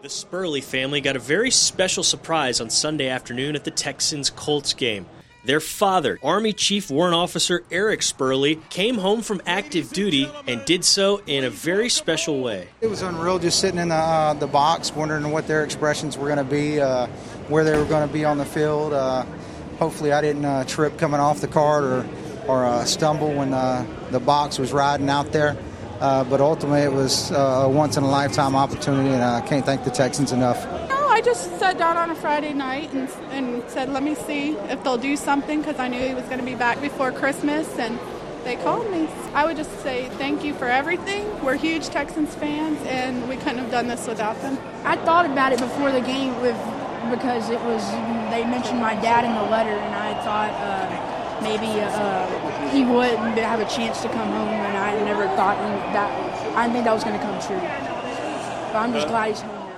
The Spurley family got a very special surprise on Sunday afternoon at the Texans-Colts game. Their father, Army Chief Warrant Officer Eric Spurley, came home from active duty and did so in a very special way. It was unreal just sitting in the box, wondering what their expressions were going to be, where they were going to be on the field. Hopefully I didn't trip coming off the cart or stumble when the box was riding out there. But ultimately it was a once-in-a-lifetime opportunity, and I can't thank the Texans enough. I just sat down on a Friday night and said, let me see if they'll do something, because I knew he was going to be back before Christmas, and they called me. I would just say thank you for everything. We're huge Texans fans, and we couldn't have done this without them. I thought about it before the game because they mentioned my dad in the letter, and I thought maybe he would have a chance to come home, and I never thought that. I didn't think that was going to come true. But I'm just glad he's home now.